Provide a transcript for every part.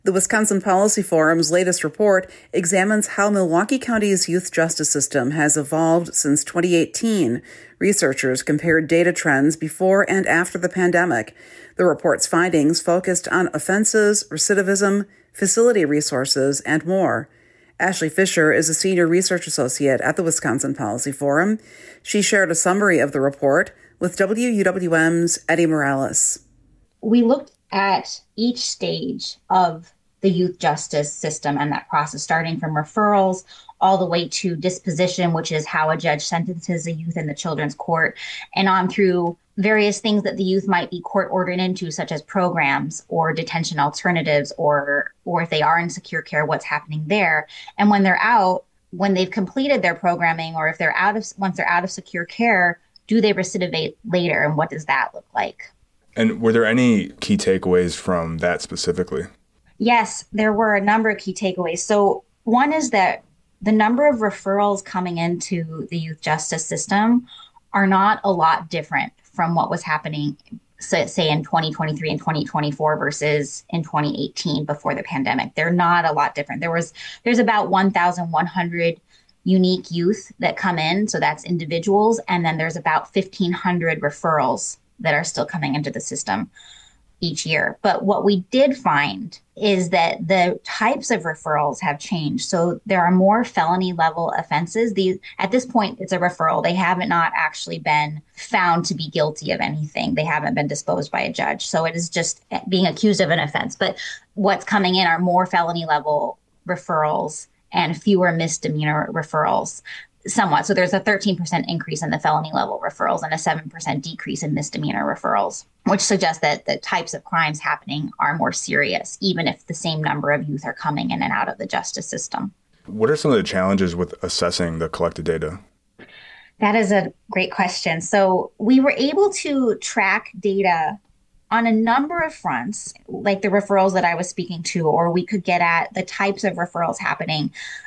The Wisconsin Policy Forum's latest report examines how Milwaukee County's youth justice system has evolved since 2018. Researchers compared data trends before and after the pandemic. The report's findings focused on offenses, recidivism, facility resources, and more. Ashley Fisher is a senior research associate at the Wisconsin Policy Forum. She shared a summary of the report with WUWM's Eddie Morales. We looked at each stage of the youth justice system and that process, starting from referrals all the way to disposition, which is how a judge sentences a youth in the children's court, and on through various things that the youth might be court ordered into, such as programs or detention alternatives, or if they are in secure care, what's happening there. And when they're out, when they've completed their programming, or if they're once they're out of secure care, do they recidivate later, and what does that look like? And were there any key takeaways from that specifically? Yes, there were a number of key takeaways. So one is that the number of referrals coming into the youth justice system are not a lot different from what was happening, say in 2023 and 2024 versus in 2018 before the pandemic. They're not a lot different. There's about 1,100 unique youth that come in. So that's individuals. And then there's about 1,500 referrals that are still coming into the system each year. But what we did find is that the types of referrals have changed. So there are more felony level offenses. At this point, it's a referral. They haven't not actually been found to be guilty of anything. They haven't been disposed by a judge. So it is just being accused of an offense. But what's coming in are more felony level referrals and fewer misdemeanor referrals. Somewhat. So there's a 13% increase in the felony level referrals and a 7% decrease in misdemeanor referrals, which suggests that the types of crimes happening are more serious, even if the same number of youth are coming in and out of the justice system. What are some of the challenges with assessing the collected data? That is a great question. So we were able to track data on a number of fronts, like the referrals that I was speaking to, or we could get at the types of referrals happening.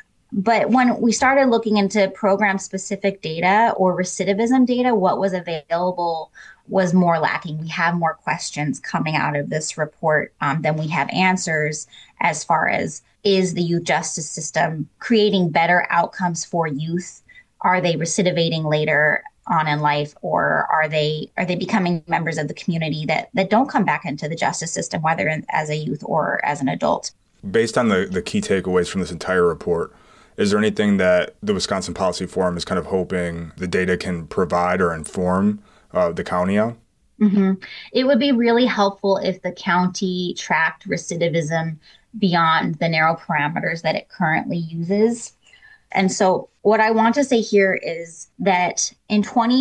But when we started looking into program-specific data or recidivism data, what was available was more lacking. We have more questions coming out of this report than we have answers as far as, is the youth justice system creating better outcomes for youth? Are they recidivating later on in life, or are they becoming members of the community that don't come back into the justice system, whether as a youth or as an adult? Based on the key takeaways from this entire report, is there anything that the Wisconsin Policy Forum is kind of hoping the data can provide or inform the county on? Mm-hmm. It would be really helpful if the county tracked recidivism beyond the narrow parameters that it currently uses. And so what I want to say here is that in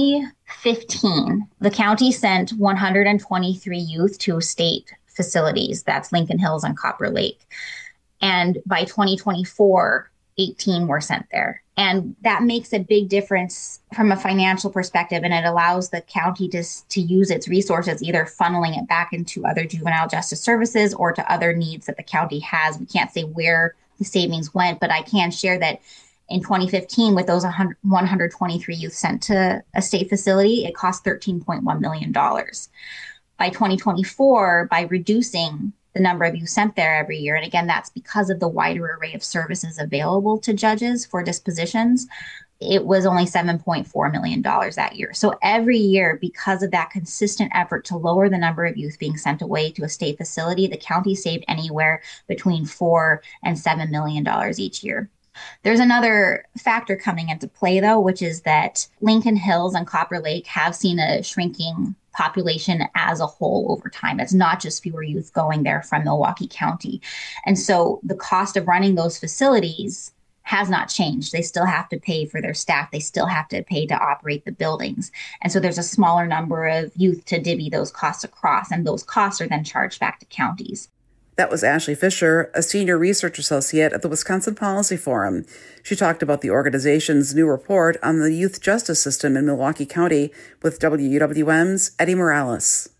2015, the county sent 123 youth to state facilities. That's Lincoln Hills and Copper Lake. And by 2024, 18 were sent there. And that makes a big difference from a financial perspective, and it allows the county to use its resources, either funneling it back into other juvenile justice services or to other needs that the county has. We can't say where the savings went, but I can share that in 2015, with those 123 youth sent to a state facility, it cost $13.1 million. By 2024, by reducing the number of youth sent there every year. And again, that's because of the wider array of services available to judges for dispositions. It was only $7.4 million that year. So every year, because of that consistent effort to lower the number of youth being sent away to a state facility, the county saved anywhere between $4 and $7 million each year. There's another factor coming into play, though, which is that Lincoln Hills and Copper Lake have seen a shrinking population as a whole over time. It's not just fewer youth going there from Milwaukee County. And so the cost of running those facilities has not changed. They still have to pay for their staff. They still have to pay to operate the buildings. And so there's a smaller number of youth to divvy those costs across, and those costs are then charged back to counties. That was Ashley Fisher, a senior research associate at the Wisconsin Policy Forum. She talked about the organization's new report on the youth justice system in Milwaukee County with WUWM's Eddie Morales.